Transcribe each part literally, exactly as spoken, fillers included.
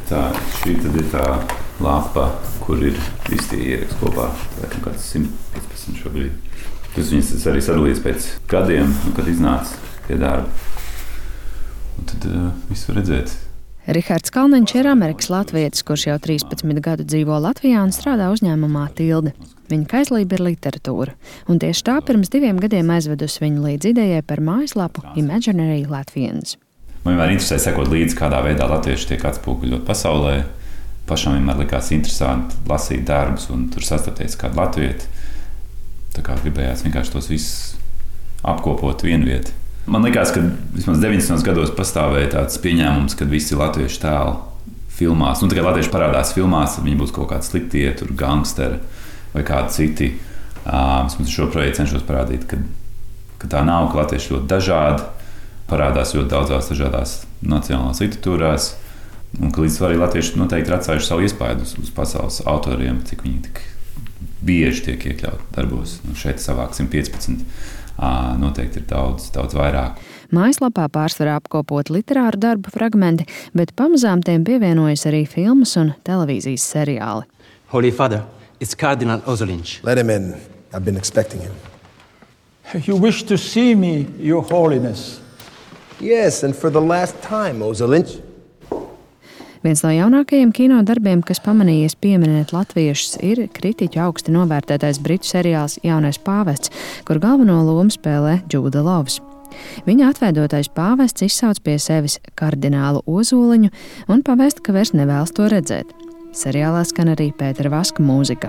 Tā, šī tad ir tā lapa, kur ir visi tie ieraksti kopā. Laikam kāds simt piecpadsmit šobrīd. Tas viņas arī sadalījies pēc gadiem, kad iznāca pie darba. Un tad uh, visu var redzēt. Rihards Kalniņš ir Amerikas latvietis, kurš jau trīspadsmit gadu dzīvo Latvijā un strādā uzņēmumā Tilde. Viņa kaislība ir literatūra, un tieši tā pirms diviem gadiem aizvedusi viņu līdz idejai par mājaslapu Imaginary Latvians. Man vienmēr interesē sekot līdzi, kādā veidā latvieši tiek atspoguļot pasaulē. Pašam vienmēr likās interesanti lasīt darbus un tur sastapties kādu latvieti. Tā kā gribējās vienkārši tos visus apkopot vienu vietu. Man likās, ka vismaz deviņdesmitajos gados pastāvēja tāds pieņēmums, ka visi latviešu tēli filmās. Nu, tikai latvieši parādās filmās, tad viņi būs kaut kādi sliktie, tur gangsteri vai kādi citi. Uh, es šo projektu cenšos parādīt, ka, ka tā nav, ka latvieši ļoti dažādi, parādās ļoti daudzās dažādās nacionālās literatūrās, un ka līdz arī latvieši noteikti ir atstājuši savu iespaidu uz, uz pasaules autoriem, cik viņi tik bieži tiek iekļauti darbos. Nu, šeit savāk simt piecpadsmit. À, noteikti ir daudz, daudz vairāk. Mājaslapā pārsvarā apkopot literāru darbu fragmenti, bet pamazām tiem pievienojas arī filmas un televīzijas seriāli. Holy Father, it's Cardinal Ozolinš. Let him in. I've been expecting him. You wish to see me, Your Holiness? Yes, and for the last time, Ozolinš. Viens no jaunākajiem kino darbiem, kas pamanījies pieminēt latviešus, ir kritiķu augsti novērtētais britu seriāls Jaunais pāvests, kur galveno lomu spēlē Džūda Lovs. Viņa atveidotais pāvests izsauc pie sevis kardinālu Ozoliņu un pavēst, ka vairs nevēlas to redzēt. Seriālā skan arī Pētera Vaska mūzika.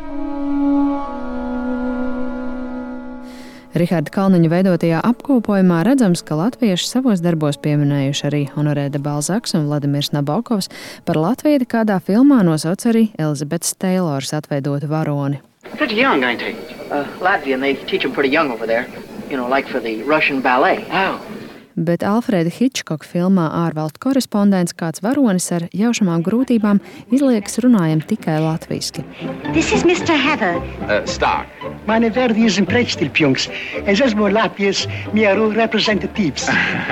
Riharda Kalniņa veidotajā apkopojumā redzams, ka latvieši savos darbos pieminējuši arī Honorē de Balzaks un Vladimirs Nabokovs. Par latvieti kādā filmā nosauc arī Elizabetes Teilors atveidotu varoni. Pretty young, ain't he? Uh, Latvian, they teach him pretty young over there. You know, like for the Russian ballet. Wow. Bet Alfreda Hitchcoka filmā Ārvalstu korespondents kāds varonis ar jaušamām grūtībām izliekas runājam tikai latviski. This is mister Heather. Uh, Stark. Mani vērdi esmu pretstipjungs. Es esmu Latvijas mieru reprezentatīvs.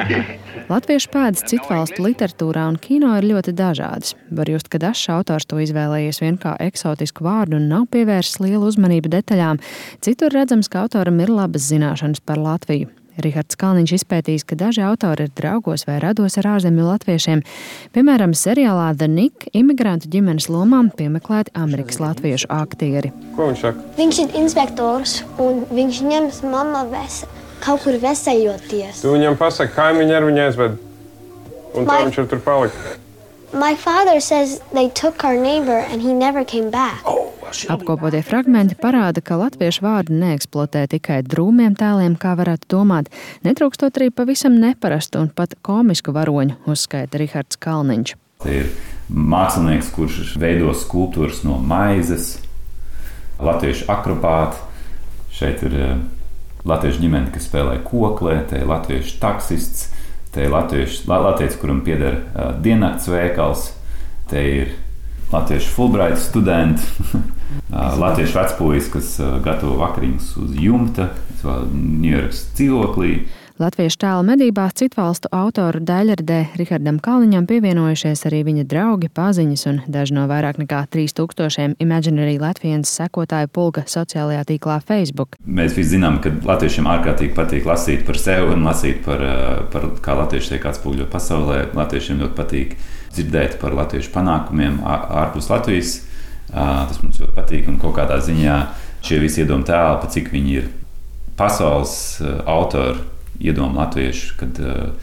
Latviešu pēdas citvalstu literatūrā un kino ir ļoti dažādas. Var just, ka dažs autors to izvēlējies vien kā eksotisku vārdu un nav pievērsis lielu uzmanību detaļām. Citur redzams, ka autoram ir labas zināšanas par Latviju. Rihards Kalniņš izpētījis, ka daži autori ir draugos vai rados ar ārzemju latviešiem. Piemēram, seriālā The Nick imigrantu ģimenes lomām piemeklēti Amerikas latviešu aktieri. Ko viņš saka? Viņš ir inspektors un viņš ņems mamma vesa, kaut kur vesejoties. Tu viņam pasaki, kaimiņi ar viņu aizved, un tā My- viņš ir tur palika. My father says they took our neighbor and he never came back. Apkopotie fragmenti parāda, ka latviešu vārdi neeksploatē tikai drūmiem tēliem, kā varētu domāt, netrūkstot arī pavisam neparastu un pat komisku varoņu, uzskaita Rihards Kalniņš. Te ir mākslinieks, kurš veido skulptūras no maizes, latviešu akrobāti. Šeit ir latviešu ģimene, kas spēlē koklē, te ir latviešu taksists, te ir latviešu, latvietis, kuram pieder uh, diennakts veikals, te ir latviešu Fulbright studenti, uh, latviešu vecpuisis, kas uh, gatavo vakariņas uz jumta, Ņujorkas dzīvoklī. Latviešu tēla medībās citvalstu autoru daļradē Rihardam Kalniņam pievienojušies arī viņa draugi, paziņas un daži no vairāk nekā trīs tūkstošiem Imaginary Latvians sekotāju pulka sociālajā tīklā Facebook. Mēs visi zinām, ka latviešiem ārkārtīgi patīk lasīt par sevi un lasīt par, par kā latvieši tiek atspoguļot pasaulē. Latviešiem ļoti patīk dzirdēt par latviešu panākumiem ārpus Latvijas. Tas mums ļoti patīk un kaut kādā ziņā šie visi iedomu tēli, pa cik viņi ir pasaules autori, iedomu latviešu, kad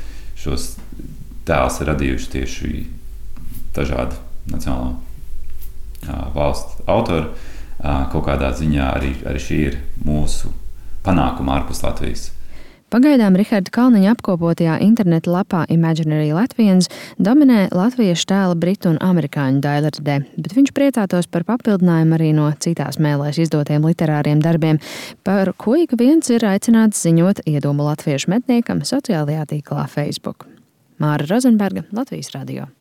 šos tēlus ir radījuši tieši dažādu nacionālo valstu autori. Kaut kādā ziņā arī, arī šī ir mūsu panākuma ārpus Latvijas. Pagaidām Riharda Kalniņa apkopotajā interneta lapā Imaginary Latvians dominē latviešu tēla britu un amerikāņu daļradē, bet viņš priecātos par papildinājumu arī no citās mēlēs izdotiem literāriem darbiem, par ko ik viens ir aicināts ziņot iedomu latviešu metniekam sociālajā tīklā Facebook. Māra Rozenberga, Latvijas radio.